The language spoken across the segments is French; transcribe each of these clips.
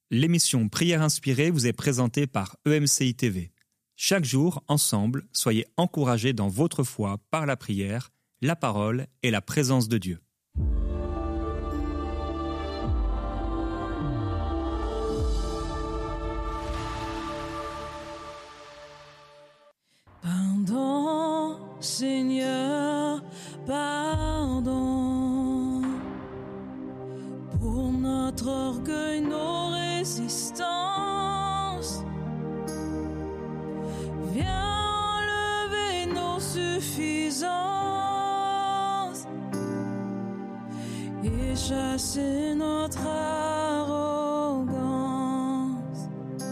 L'émission Prière inspirée vous est présentée par EMCI TV. Chaque jour, ensemble, soyez encouragés dans votre foi par la prière, la parole et la présence de Dieu. Pardon, Seigneur, pardon pour notre orgueil, nos résistances. Viens enlever nos suffisances et chasser notre arrogance.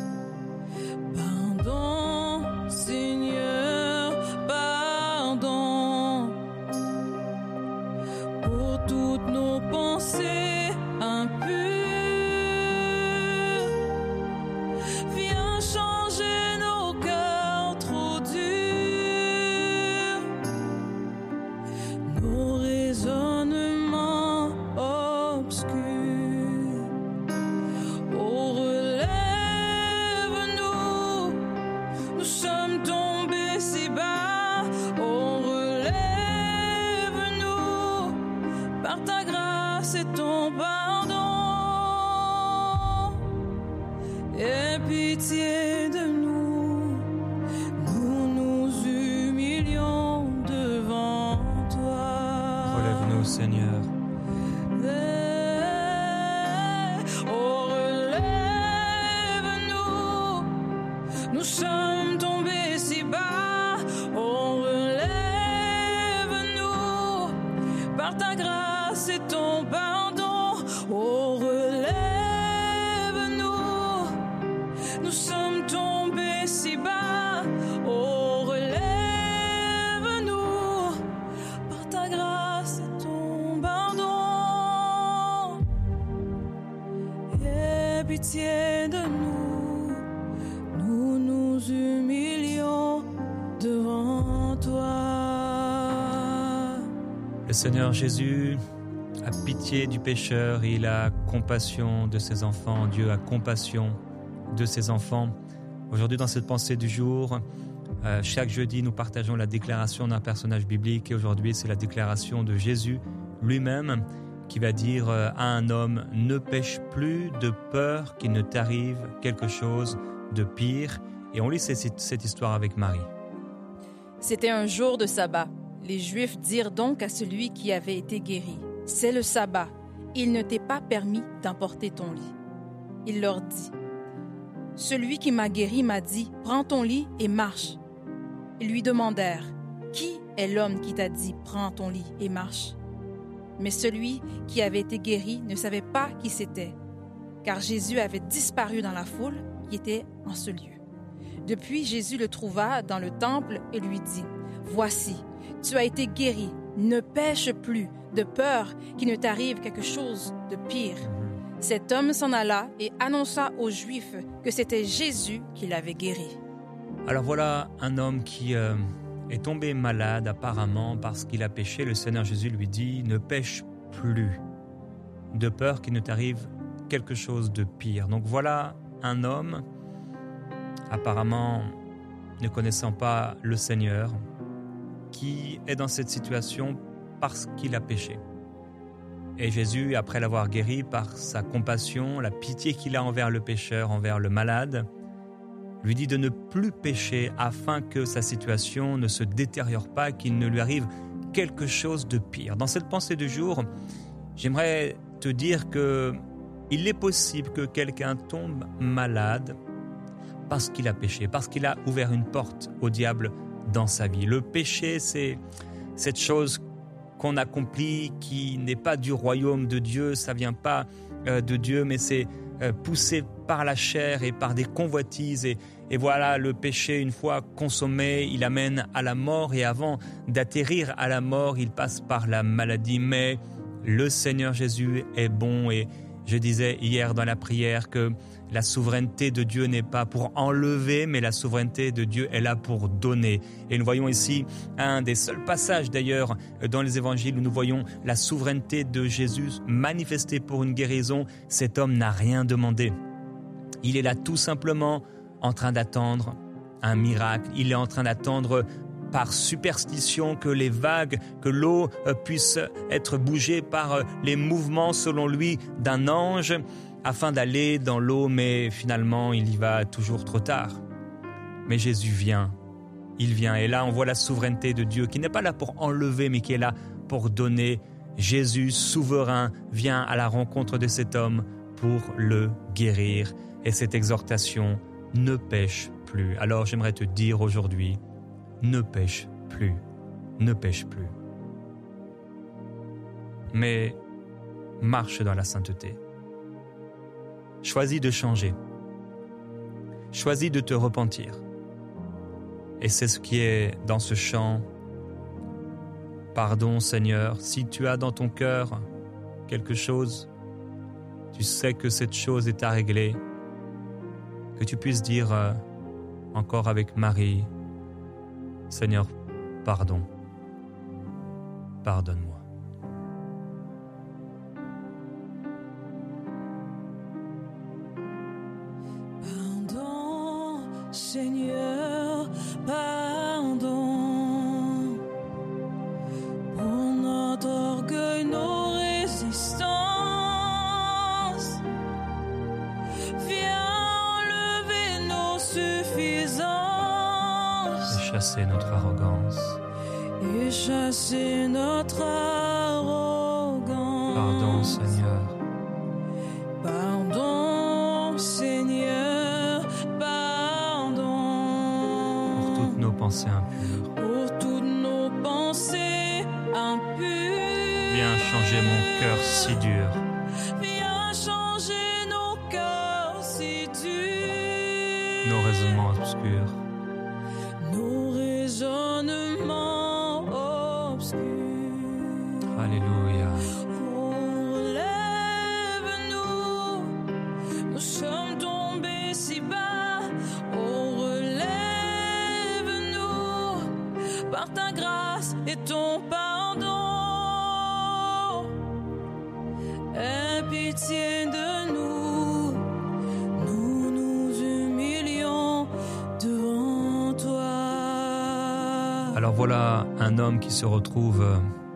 Pardon, Seigneur, pardon pour toutes nos pensées impures. Viens changer nos cœurs trop durs, nos raisonnements obscurs. Oh, relève-nous, nous sommes tombés si bas. Oh, relève-nous, par ta grâce et ton pardon. Aie pitié de nous, nous nous humilions devant toi. Relève-nous, Seigneur. Oh, relève-nous, nous sommes tombés si bas. Oh, relève-nous, par ta grâce et ton pardon. Oh, relève-nous, nous sommes tombés si bas. Oh, relève-nous, par ta grâce et ton pardon. Aie pitié de nous, nous nous humilions devant toi. Le Seigneur Jésus a pitié du pécheur, il a compassion de ses enfants. Dieu a compassion de ses enfants. Aujourd'hui, dans cette pensée du jour, chaque jeudi, nous partageons la déclaration d'un personnage biblique. Et aujourd'hui, c'est la déclaration de Jésus lui-même qui va dire à un homme « Ne pêche plus de peur qu'il ne t'arrive quelque chose de pire ». Et on lit cette histoire avec Marie. C'était un jour de sabbat. Les Juifs dirent donc à celui qui avait été guéri, « C'est le sabbat, il ne t'est pas permis d'emporter ton lit. » Il leur dit, « Celui qui m'a guéri m'a dit, « Prends ton lit et marche. » Ils lui demandèrent, « Qui est l'homme qui t'a dit, « Prends ton lit et marche » ?» Mais celui qui avait été guéri ne savait pas qui c'était, car Jésus avait disparu dans la foule qui était en ce lieu. Depuis, Jésus le trouva dans le temple et lui dit, « Voici, tu as été guéri, ne pêche plus, de peur qu'il ne t'arrive quelque chose de pire. » Cet homme s'en alla et annonça aux Juifs que c'était Jésus qui l'avait guéri. Alors voilà un homme qui est tombé malade apparemment parce qu'il a péché. Le Seigneur Jésus lui dit « Ne pêche plus, de peur qu'il ne t'arrive quelque chose de pire. » Donc voilà un homme apparemment ne connaissant pas le Seigneur qui est dans cette situation parce qu'il a péché. Et Jésus, après l'avoir guéri par sa compassion, la pitié qu'il a envers le pécheur, envers le malade, lui dit de ne plus pécher afin que sa situation ne se détériore pas, qu'il ne lui arrive quelque chose de pire. Dans cette pensée du jour, j'aimerais te dire qu'il est possible que quelqu'un tombe malade parce qu'il a péché, parce qu'il a ouvert une porte au diable dans sa vie. Le péché, c'est cette chose qu'on accomplit qui n'est pas du royaume de Dieu, ça ne vient pas de Dieu, mais c'est poussé par la chair et par des convoitises. Et voilà, le péché, une fois consommé, il amène à la mort. Et avant d'atterrir à la mort, il passe par la maladie. Mais le Seigneur Jésus est bon. Et je disais hier dans la prière que la souveraineté de Dieu n'est pas pour enlever, mais la souveraineté de Dieu est là pour donner. Et nous voyons ici un des seuls passages d'ailleurs dans les évangiles où nous voyons la souveraineté de Jésus manifestée pour une guérison. Cet homme n'a rien demandé. Il est là tout simplement en train d'attendre un miracle. Il est en train d'attendre par superstition que les vagues, que l'eau puisse être bougée par les mouvements, selon lui, d'un ange, afin d'aller dans l'eau, mais finalement, il y va toujours trop tard. Mais Jésus vient, il vient, et là, on voit la souveraineté de Dieu, qui n'est pas là pour enlever, mais qui est là pour donner. Jésus, souverain, vient à la rencontre de cet homme pour le guérir. Et cette exhortation, ne pêche plus. Alors, j'aimerais te dire aujourd'hui, ne pêche plus, ne pêche plus. Mais marche dans la sainteté. Choisis de changer. Choisis de te repentir. Et c'est ce qui est dans ce chant. Pardon Seigneur, si tu as dans ton cœur quelque chose, tu sais que cette chose est à régler, que tu puisses dire encore avec Marie, Seigneur, pardon, pardonne-moi. Pardon, Seigneur, pardon, pour notre orgueil, nos résistances. Viens enlever nos suffisances. Et chasser notre arrogance. Et chasser notre arrogance. Pardon, Seigneur. Pardon, Seigneur, pardon. Pour toutes nos pensées impures. Pour toutes nos pensées impures. Viens changer mon cœur si dur. Viens changer nos cœurs si durs. Nos raisonnements obscurs. Nos raisonnements obscurs. Alléluia. Relève-nous, nous sommes tombés si bas. Oh, relève-nous par ta grâce et ton pardon. Aie pitié de nous, nous nous humilions devant toi. Alors voilà un homme qui se retrouve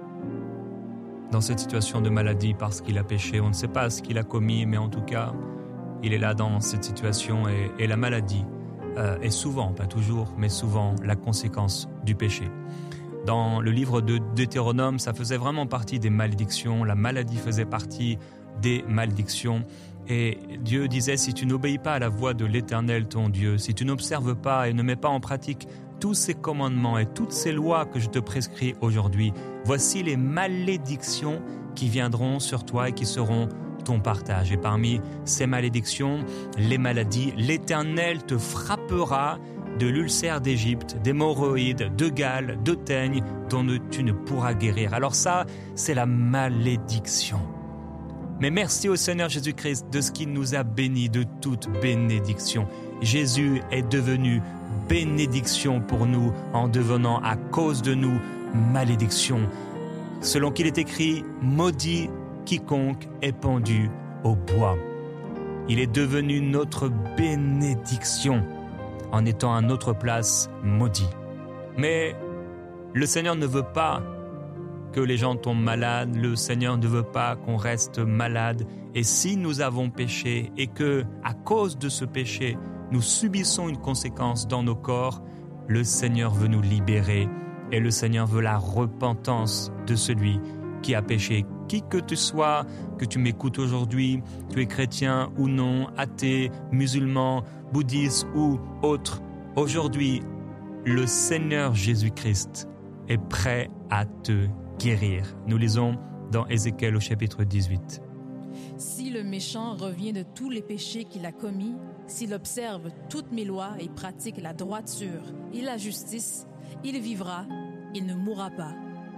dans cette situation de maladie parce qu'il a péché. On ne sait pas ce qu'il a commis, mais en tout cas, il est là dans cette situation et la maladie est souvent, pas toujours, mais souvent la conséquence du péché. Dans le livre de Deutéronome, ça faisait vraiment partie des malédictions. La maladie faisait partie des malédictions. Et Dieu disait, si tu n'obéis pas à la voix de l'Éternel, ton Dieu, si tu n'observes pas et ne mets pas en pratique tous ces commandements et toutes ces lois que je te prescris aujourd'hui, voici les malédictions qui viendront sur toi et qui seront ton partage. Et parmi ces malédictions, les maladies, l'Éternel te frappera de l'ulcère d'Égypte, d'hémorroïdes, de gale, de teigne, dont tu ne pourras guérir. Alors ça, c'est la malédiction. Mais merci au Seigneur Jésus-Christ de ce qu'il nous a bénis de toute bénédiction. Jésus est devenu bénédiction pour nous en devenant à cause de nous malédiction. Selon qu'il est écrit, maudit quiconque est pendu au bois. Il est devenu notre bénédiction en étant à notre place maudit. Mais le Seigneur ne veut pas que les gens tombent malades, le Seigneur ne veut pas qu'on reste malade. Et si nous avons péché et que, à cause de ce péché, nous subissons une conséquence dans nos corps, le Seigneur veut nous libérer et le Seigneur veut la repentance de celui qui a péché. Qui que tu sois, que tu m'écoutes aujourd'hui, tu es chrétien ou non, athée, musulman, bouddhiste ou autre, aujourd'hui, le Seigneur Jésus-Christ est prêt à te guérir. Nous lisons dans Ézéchiel au chapitre 18. Si le méchant revient de tous les péchés qu'il a commis, s'il observe toutes mes lois et pratique la droiture et la justice, il vivra, il ne mourra pas.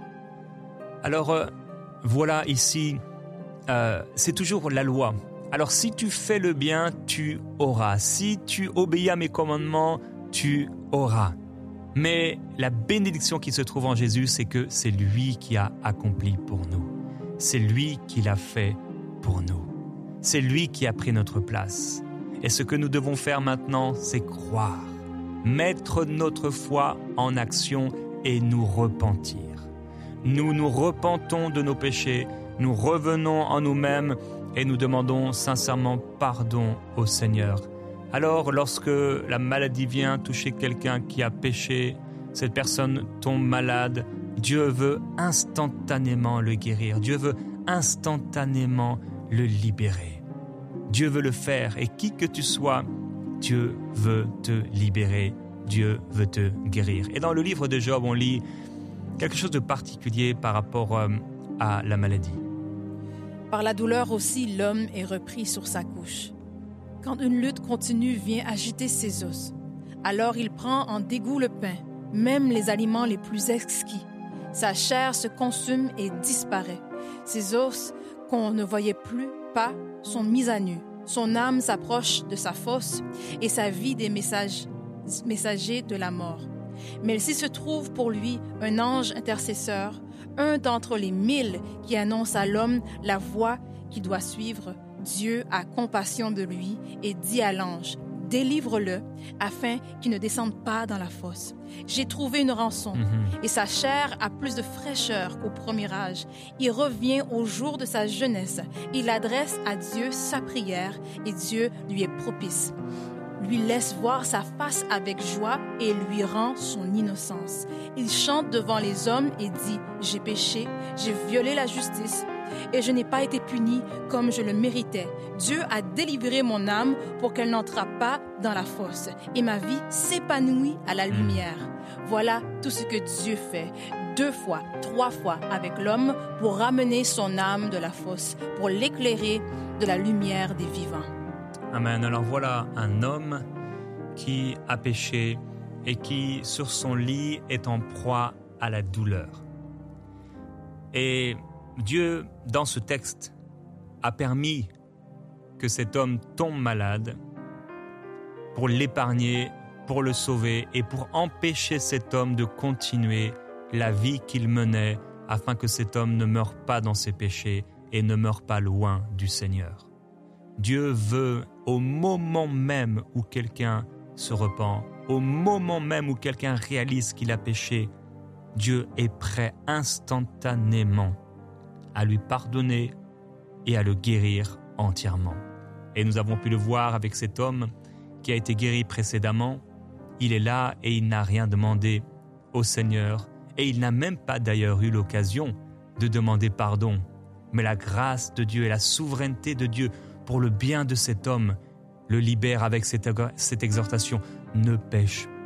Alors, voilà ici, c'est toujours la loi. Alors, si tu fais le bien, tu auras. Si tu obéis à mes commandements, tu auras. Mais la bénédiction qui se trouve en Jésus, c'est que c'est lui qui a accompli pour nous. C'est lui qui l'a fait pour nous. C'est lui qui a pris notre place. Et ce que nous devons faire maintenant, c'est croire, mettre notre foi en action et nous repentir. Nous nous repentons de nos péchés, nous revenons en nous-mêmes et nous demandons sincèrement pardon au Seigneur. Alors, lorsque la maladie vient toucher quelqu'un qui a péché, cette personne tombe malade, Dieu veut instantanément le guérir. Dieu veut instantanément le libérer. Dieu veut le faire et qui que tu sois, Dieu veut te libérer. Dieu veut te guérir. Et dans le livre de Job, on lit quelque chose de particulier par rapport à la maladie. Par la douleur aussi, l'homme est repris sur sa couche. Quand une lutte continue vient agiter ses os, alors il prend en dégoût le pain, même les aliments les plus exquis. Sa chair se consume et disparaît. Ses os, qu'on ne voyait plus pas, sont mis à nu. Son âme s'approche de sa fosse et sa vie des messagers de la mort. Mais s'il se trouve pour lui un ange intercesseur, un d'entre les 1000 qui annonce à l'homme la voie qu'il doit suivre, Dieu a compassion de lui et dit à l'ange, « Délivre-le, afin qu'il ne descende pas dans la fosse. J'ai trouvé une rançon, et sa chair a plus de fraîcheur qu'au premier âge. Il revient au jour de sa jeunesse. Il adresse à Dieu sa prière, et Dieu lui est propice. Lui laisse voir sa face avec joie et lui rend son innocence. Il chante devant les hommes et dit, « J'ai péché, j'ai violé la justice, et je n'ai pas été puni comme je le méritais. Dieu a délivré mon âme pour qu'elle n'entrât pas dans la fosse, et ma vie s'épanouit à la lumière. » Voilà tout ce que Dieu fait, 2 fois, 3 fois avec l'homme pour ramener son âme de la fosse, pour l'éclairer de la lumière des vivants. Amen. Alors voilà un homme qui a péché et qui, sur son lit, est en proie à la douleur. Et Dieu, dans ce texte, a permis que cet homme tombe malade pour l'épargner, pour le sauver et pour empêcher cet homme de continuer la vie qu'il menait afin que cet homme ne meure pas dans ses péchés et ne meure pas loin du Seigneur. Dieu veut, au moment même où quelqu'un se repent, au moment même où quelqu'un réalise qu'il a péché, Dieu est prêt instantanément à lui pardonner et à le guérir entièrement. Et nous avons pu le voir avec cet homme qui a été guéri précédemment. Il est là et il n'a rien demandé au Seigneur et il n'a même pas d'ailleurs eu l'occasion de demander pardon. Mais la grâce de Dieu et la souveraineté de Dieu pour le bien de cet homme le libère avec cette exhortation « Ne pêche plus »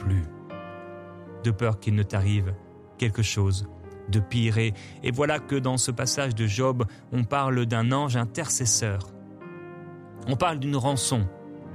de peur qu'il ne t'arrive quelque chose de pire. Et voilà que dans ce passage de Job, on parle d'un ange intercesseur. On parle d'une rançon.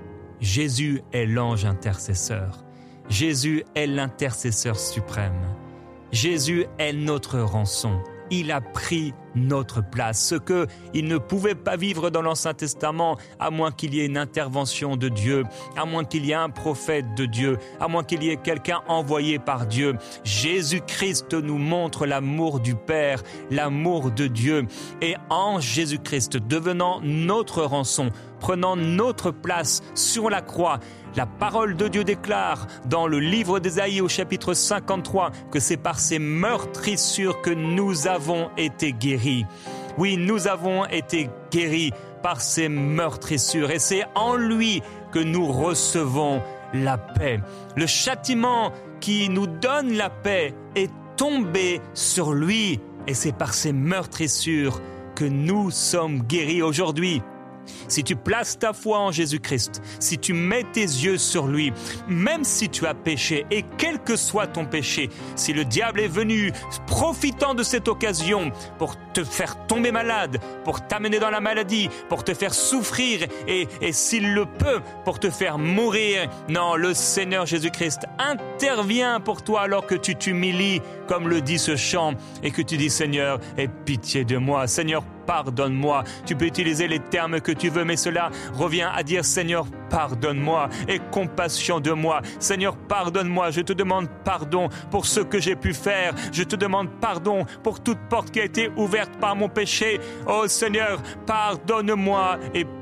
Jésus est l'ange intercesseur. Jésus est l'intercesseur suprême. Jésus est notre rançon. Il a pris notre place, ce qu'il ne pouvait pas vivre dans l'Ancien Testament, à moins qu'il y ait une intervention de Dieu, à moins qu'il y ait un prophète de Dieu, à moins qu'il y ait quelqu'un envoyé par Dieu. Jésus-Christ nous montre l'amour du Père, l'amour de Dieu. Et en Jésus-Christ, devenant notre rançon, prenant notre place sur la croix, la parole de Dieu déclare dans le livre d'Ésaïe au chapitre 53 que c'est par ses meurtrissures que nous avons été guéris. Oui, nous avons été guéris par ses meurtrissures et c'est en lui que nous recevons la paix. Le châtiment qui nous donne la paix est tombé sur lui et c'est par ses meurtrissures que nous sommes guéris aujourd'hui. Si tu places ta foi en Jésus-Christ, si tu mets tes yeux sur lui, même si tu as péché, et quel que soit ton péché, si le diable est venu profitant de cette occasion pour te faire tomber malade, pour t'amener dans la maladie, pour te faire souffrir et s'il le peut, pour te faire mourir, non, le Seigneur Jésus-Christ intervient pour toi alors que tu t'humilies, comme le dit ce chant, et que tu dis Seigneur, aie pitié de moi, Seigneur, pardonne-moi. Tu peux utiliser les termes que tu veux, mais cela revient à dire Seigneur, pardonne-moi, aie compassion de moi. Seigneur, pardonne-moi. Je te demande pardon pour ce que j'ai pu faire. Je te demande pardon pour toute porte qui a été ouverte par mon péché. Oh Seigneur, pardonne-moi et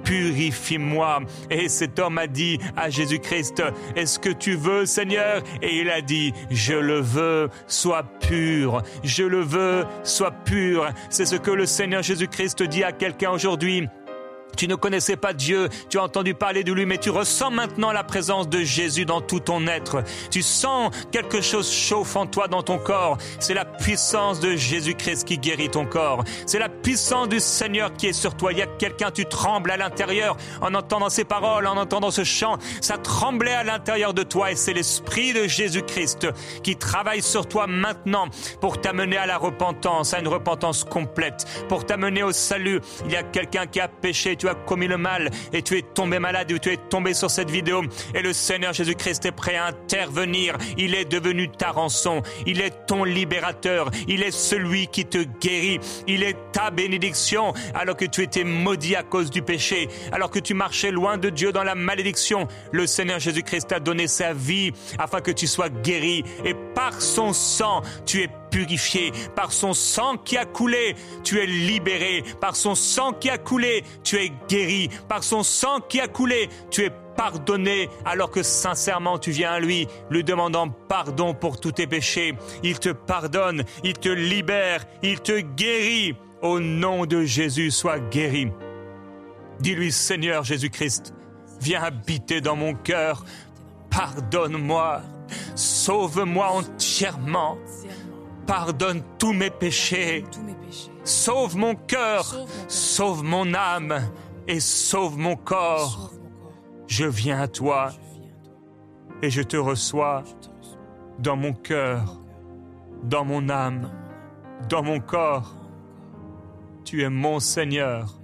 purifie-moi. Et cet homme a dit à Jésus-Christ, est-ce que tu veux, Seigneur? Et il a dit, je le veux, sois pur. Je le veux, sois pur. C'est ce que le Seigneur Jésus-Christ dit à quelqu'un aujourd'hui. Tu ne connaissais pas Dieu, tu as entendu parler de lui, mais tu ressens maintenant la présence de Jésus dans tout ton être. Tu sens quelque chose chauffe en toi dans ton corps. C'est la puissance de Jésus-Christ qui guérit ton corps. C'est la puissance du Seigneur qui est sur toi. Il y a quelqu'un, tu trembles à l'intérieur en entendant ces paroles, en entendant ce chant. Ça tremblait à l'intérieur de toi et c'est l'Esprit de Jésus-Christ qui travaille sur toi maintenant pour t'amener à la repentance, à une repentance complète, pour t'amener au salut. Il y a quelqu'un qui a péché, tu as commis le mal et tu es tombé malade ou tu es tombé sur cette vidéo et le Seigneur Jésus-Christ est prêt à intervenir. Il est devenu ta rançon. Il est ton libérateur. Il est celui qui te guérit. Il est ta bénédiction alors que tu étais maudit à cause du péché, alors que tu marchais loin de Dieu dans la malédiction. Le Seigneur Jésus-Christ a donné sa vie afin que tu sois guéri et par son sang, tu es purifié. Par son sang qui a coulé, tu es libéré. Par son sang qui a coulé, tu es guéri. Par son sang qui a coulé, tu es pardonné alors que sincèrement tu viens à lui demandant pardon pour tous tes péchés. Il te pardonne, il te libère, il te guérit. Au nom de Jésus, sois guéri. Dis-lui, Seigneur Jésus-Christ, viens habiter dans mon cœur. Pardonne-moi, sauve-moi entièrement. Pardonne tous mes péchés. Sauve mon cœur, sauve mon âme et sauve mon corps. Je viens à toi et je te reçois dans mon cœur, dans mon âme, dans mon corps. Tu es mon Seigneur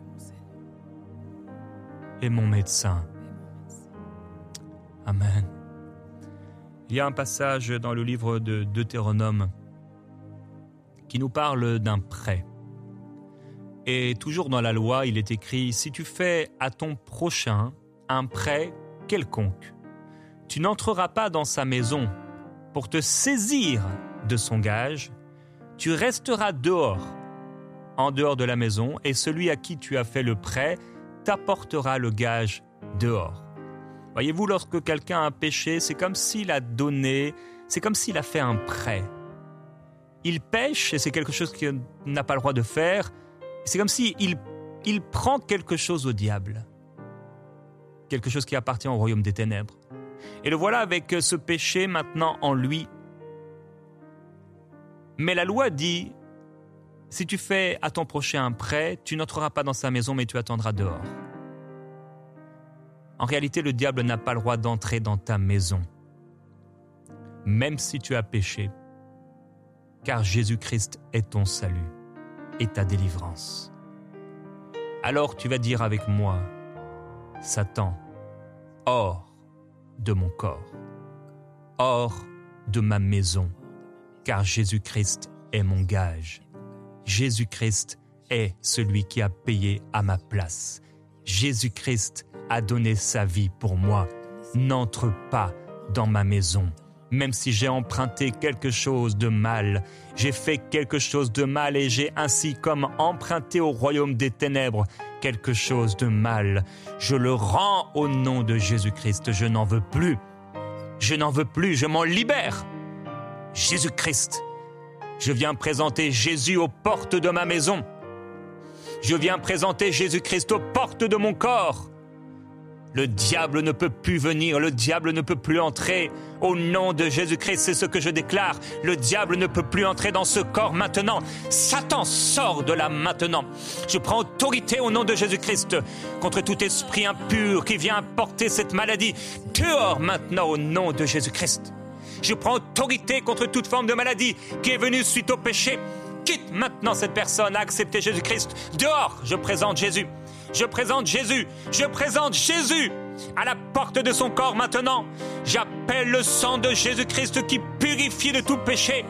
et mon médecin. Amen. Il y a un passage dans le livre de Deutéronome qui nous parle d'un prêt. Et toujours dans la loi, il est écrit « Si tu fais à ton prochain un prêt quelconque, tu n'entreras pas dans sa maison pour te saisir de son gage, tu resteras dehors, en dehors de la maison, et celui à qui tu as fait le prêt t'apportera le gage dehors. » Voyez-vous, lorsque quelqu'un a péché, c'est comme s'il a donné, c'est comme s'il a fait un prêt. Il pêche, et c'est quelque chose qu'il n'a pas le droit de faire. C'est comme s'il prend quelque chose au diable. Quelque chose qui appartient au royaume des ténèbres. Et le voilà avec ce péché maintenant en lui. Mais la loi dit, si tu fais à ton prochain un prêt, tu n'entreras pas dans sa maison, mais tu attendras dehors. En réalité, le diable n'a pas le droit d'entrer dans ta maison, même si tu as péché. Car Jésus-Christ est ton salut et ta délivrance. Alors tu vas dire avec moi, Satan, hors de mon corps, hors de ma maison, car Jésus-Christ est mon gage. Jésus-Christ est celui qui a payé à ma place. Jésus-Christ a donné sa vie pour moi. N'entre pas dans ma maison. Même si j'ai emprunté quelque chose de mal, j'ai fait quelque chose de mal et j'ai ainsi comme emprunté au royaume des ténèbres quelque chose de mal. Je le rends au nom de Jésus-Christ. Je n'en veux plus. Je n'en veux plus. Je m'en libère. Jésus-Christ. Je viens présenter Jésus aux portes de ma maison. Je viens présenter Jésus-Christ aux portes de mon corps. Le diable ne peut plus venir, le diable ne peut plus entrer. Au nom de Jésus-Christ, c'est ce que je déclare. Le diable ne peut plus entrer dans ce corps maintenant. Satan sort de là maintenant. Je prends autorité au nom de Jésus-Christ contre tout esprit impur qui vient porter cette maladie. Dehors maintenant au nom de Jésus-Christ. Je prends autorité contre toute forme de maladie qui est venue suite au péché. Quitte maintenant cette personne à accepter Jésus-Christ. Dehors, je présente Jésus. Je présente Jésus. Je présente Jésus à la porte de son corps maintenant. J'appelle le sang de Jésus-Christ qui purifie de tout péché.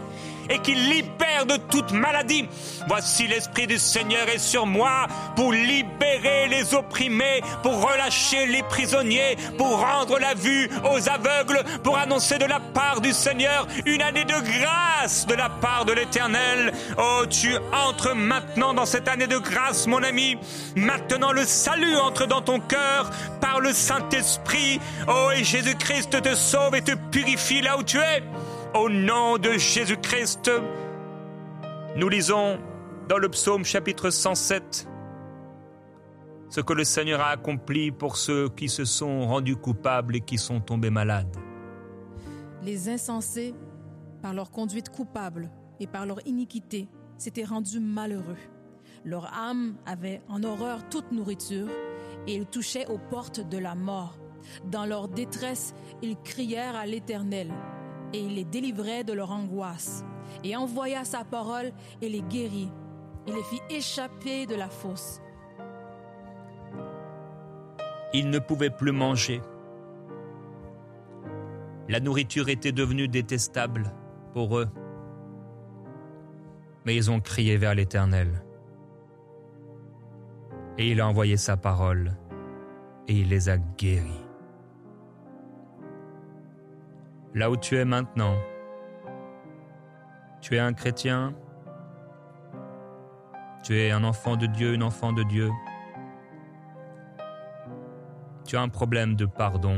et qui libère de toute maladie. Voici l'Esprit du Seigneur est sur moi pour libérer les opprimés, pour relâcher les prisonniers, pour rendre la vue aux aveugles, pour annoncer de la part du Seigneur une année de grâce de la part de l'Éternel. Oh, tu entres maintenant dans cette année de grâce, mon ami. Maintenant, le salut entre dans ton cœur par le Saint-Esprit. Oh, et Jésus-Christ te sauve et te purifie là où tu es. Au nom de Jésus-Christ, nous lisons dans le psaume chapitre 107 ce que le Seigneur a accompli pour ceux qui se sont rendus coupables et qui sont tombés malades. Les insensés, par leur conduite coupable et par leur iniquité, s'étaient rendus malheureux. Leur âme avait en horreur toute nourriture et ils touchaient aux portes de la mort. Dans leur détresse, ils crièrent à l'Éternel et il les délivrait de leur angoisse et envoya sa parole et les guérit. Il les fit échapper de la fosse. Ils ne pouvaient plus manger. La nourriture était devenue détestable pour eux. Mais ils ont crié vers l'Éternel. Et il a envoyé sa parole et il les a guéris. Là où tu es maintenant, tu es un chrétien, tu es un enfant de Dieu, une enfant de Dieu. Tu as un problème de pardon.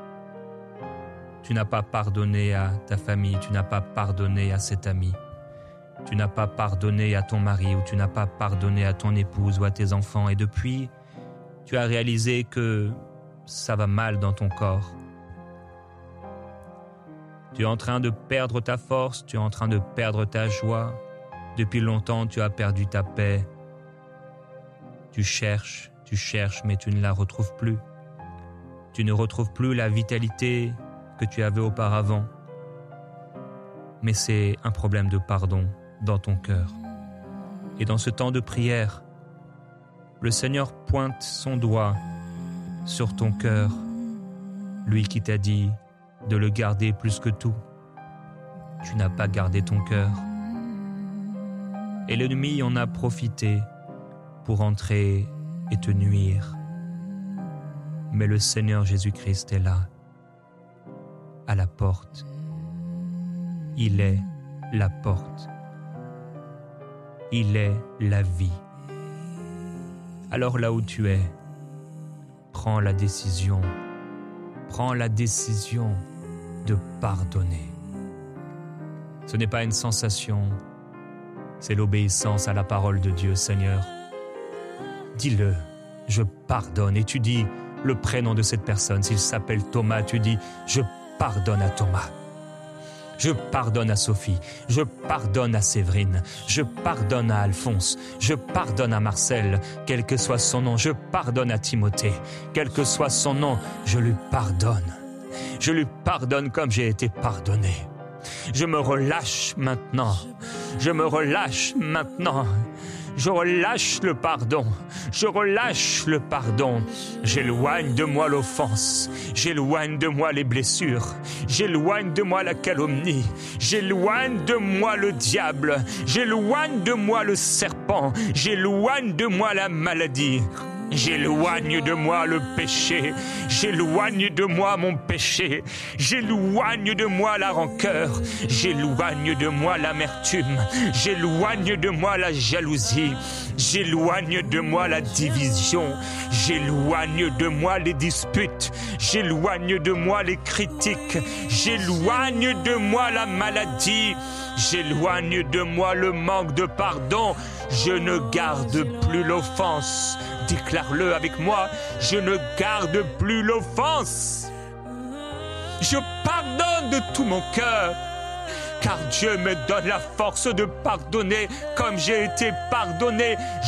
Tu n'as pas pardonné à ta famille, tu n'as pas pardonné à cet ami. Tu n'as pas pardonné à ton mari ou tu n'as pas pardonné à ton épouse ou à tes enfants. Et depuis, tu as réalisé que ça va mal dans ton corps. Tu es en train de perdre ta force, tu es en train de perdre ta joie. Depuis longtemps, tu as perdu ta paix. Tu cherches, mais tu ne la retrouves plus. Tu ne retrouves plus la vitalité que tu avais auparavant. Mais c'est un problème de pardon dans ton cœur. Et dans ce temps de prière, le Seigneur pointe son doigt sur ton cœur, lui qui t'a dit de le garder plus que tout. Tu n'as pas gardé ton cœur. Et l'ennemi en a profité pour entrer et te nuire. Mais le Seigneur Jésus-Christ est là, à la porte. Il est la porte. Il est la vie. Alors là où tu es, prends la décision de pardonner. Ce n'est pas une sensation, c'est l'obéissance à la parole de Dieu, Seigneur. Dis-le, je pardonne. Et tu dis le prénom de cette personne. S'il s'appelle Thomas, tu dis, je pardonne à Thomas. Je pardonne à Sophie, je pardonne à Séverine, je pardonne à Alphonse, je pardonne à Marcel, quel que soit son nom, je pardonne à Timothée, quel que soit son nom, je lui pardonne. Je lui pardonne comme j'ai été pardonné. Je me relâche maintenant, je me relâche maintenant. Je relâche le pardon, je relâche le pardon. J'éloigne de moi l'offense, j'éloigne de moi les blessures, j'éloigne de moi la calomnie, j'éloigne de moi le diable, j'éloigne de moi le serpent, j'éloigne de moi la maladie. J'éloigne de moi le péché, j'éloigne de moi mon péché, j'éloigne de moi la rancœur, j'éloigne de moi l'amertume, j'éloigne de moi la jalousie, j'éloigne de moi la division, j'éloigne de moi les disputes, j'éloigne de moi les critiques, j'éloigne de moi la maladie, j'éloigne de moi le manque de pardon, je ne garde plus l'offense. Déclare-le avec moi, je ne garde plus l'offense. Je pardonne de tout mon cœur, car Dieu me donne la force de pardonner comme j'ai été pardonné. Je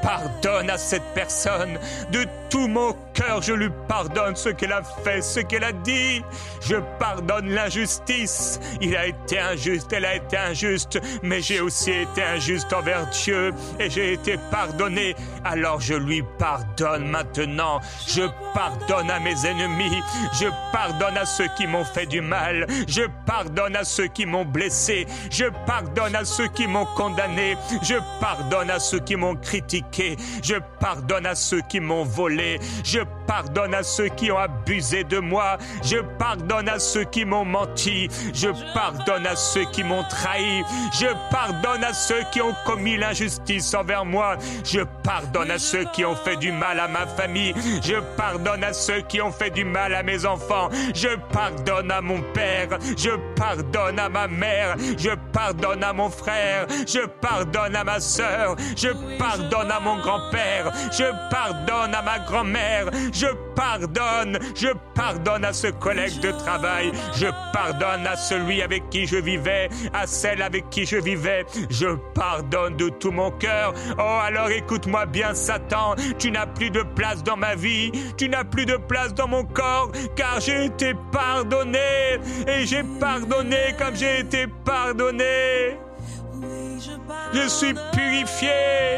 pardonne à cette personne. De tout mon cœur, je lui pardonne ce qu'elle a fait, ce qu'elle a dit. Je pardonne l'injustice. Il a été injuste, elle a été injuste, mais j'ai aussi été injuste envers Dieu et j'ai été pardonné. Alors je lui pardonne maintenant. Je pardonne à mes ennemis. Je pardonne à ceux qui m'ont fait du mal. Je pardonne à ceux qui m'ont blessé. Je pardonne à ceux qui m'ont condamné. Je pardonne à ceux qui m'ont critiqué. Je pardonne à ceux qui m'ont volé. Je pardonne à ceux qui ont abusé de moi. Je pardonne à ceux qui m'ont menti. Je pardonne à ceux qui m'ont trahi. Je pardonne à ceux qui ont commis l'injustice envers moi. Je pardonne à ceux qui ont fait du mal à ma famille. Je pardonne à ceux qui ont fait du mal à mes enfants. Je pardonne à mon père. Je pardonne à ma mère. Je pardonne à mon frère. Je pardonne à ma sœur. Je pardonne à mon grand-père. Je pardonne à ma grand-mère. Je pardonne à ce collègue de travail. Je pardonne à celui avec qui je vivais, à celle avec qui je vivais. Je pardonne de tout mon cœur. Oh, alors écoute-moi bien, Satan. Tu n'as plus de place dans ma vie. Tu n'as plus de place dans mon corps, car j'ai été pardonné. Et j'ai pardonné comme j'ai été pardonné. Je suis purifié.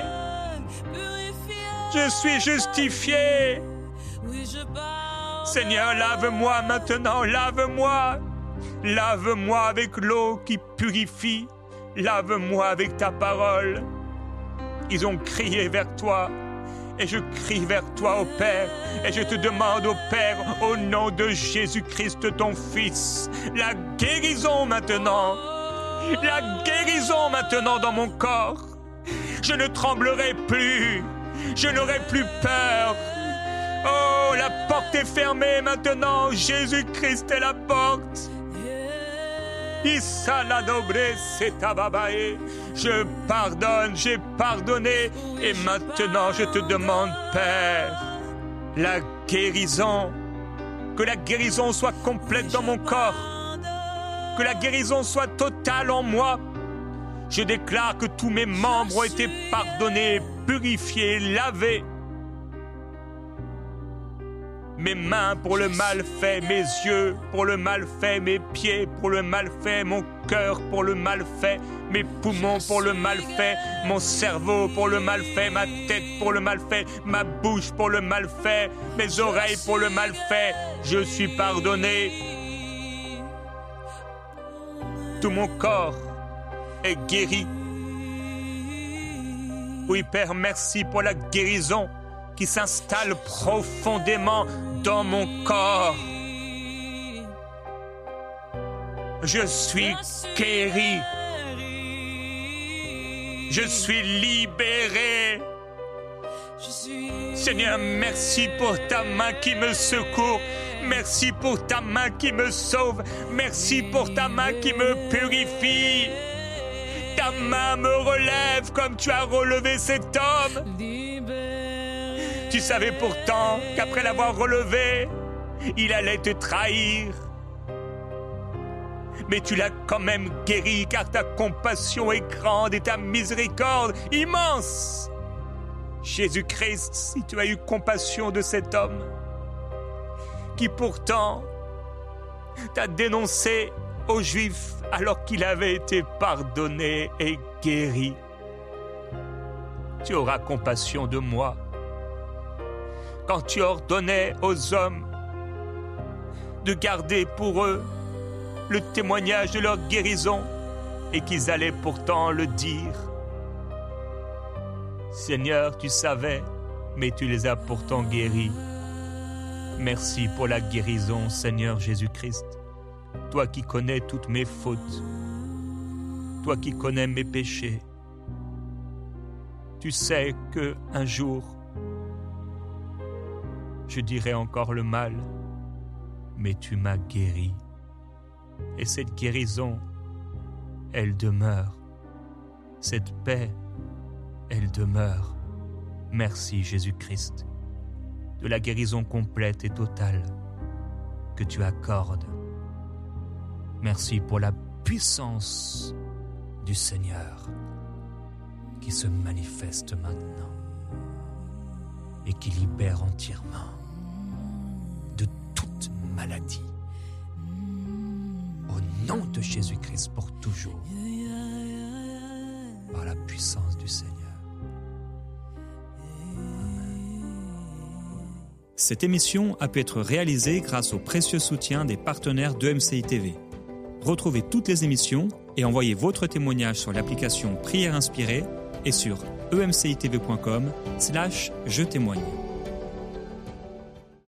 Je suis justifié. Seigneur, lave-moi maintenant, lave-moi. Lave-moi avec l'eau qui purifie. Lave-moi avec ta parole. Ils ont crié vers toi. Et je crie vers toi, ô Père. Et je te demande, ô Père, au nom de Jésus-Christ, ton Fils, la guérison maintenant. La guérison maintenant dans mon corps. Je ne tremblerai plus. Je n'aurai plus peur. Oh, la porte est fermée maintenant. Jésus-Christ est la porte. Je pardonne, j'ai pardonné. Et maintenant, je te demande, Père, la guérison. Que la guérison soit complète dans mon corps. Que la guérison soit totale en moi. Je déclare que tous mes membres ont été pardonnés, purifiés, lavés. Mes mains pour le mal fait, mes yeux pour le mal fait, mes pieds pour le mal fait, mon cœur pour le mal fait, mes poumons pour le mal fait, mon cerveau pour le mal fait, ma tête pour le mal fait, ma bouche pour le mal fait, mes oreilles pour le mal fait. Je suis pardonné. Tout mon corps est guéri. Oui, Père, merci pour la guérison qui s'installe profondément dans mon corps. Je suis guéri. Je suis libéré. Seigneur, merci pour ta main qui me secourt. Merci pour ta main qui me sauve. Merci pour ta main qui me purifie. Ta main me relève comme tu as relevé cet homme. Tu savais pourtant qu'après l'avoir relevé, il allait te trahir. Mais tu l'as quand même guéri, car ta compassion est grande et ta miséricorde immense. Jésus-Christ, si tu as eu compassion de cet homme, qui pourtant t'a dénoncé aux Juifs alors qu'il avait été pardonné et guéri, tu auras compassion de moi. Quand tu ordonnais aux hommes de garder pour eux le témoignage de leur guérison et qu'ils allaient pourtant le dire. Seigneur, tu savais, mais tu les as pourtant guéris. Merci pour la guérison, Seigneur Jésus-Christ. Toi qui connais toutes mes fautes, toi qui connais mes péchés. Tu sais qu'un jour, je dirai encore le mal, mais tu m'as guéri. Et cette guérison, elle demeure. Cette paix, elle demeure. Merci Jésus-Christ, de la guérison complète et totale que tu accordes. Merci pour la puissance du Seigneur qui se manifeste maintenant. et qui libère entièrement de toute maladie. Au nom de Jésus-Christ pour toujours, par la puissance du Seigneur. Cette émission a pu être réalisée grâce au précieux soutien des partenaires d'EMCI TV. Retrouvez toutes les émissions et envoyez votre témoignage sur l'application Prière Inspirée et sur emcitv.com/je témoigne.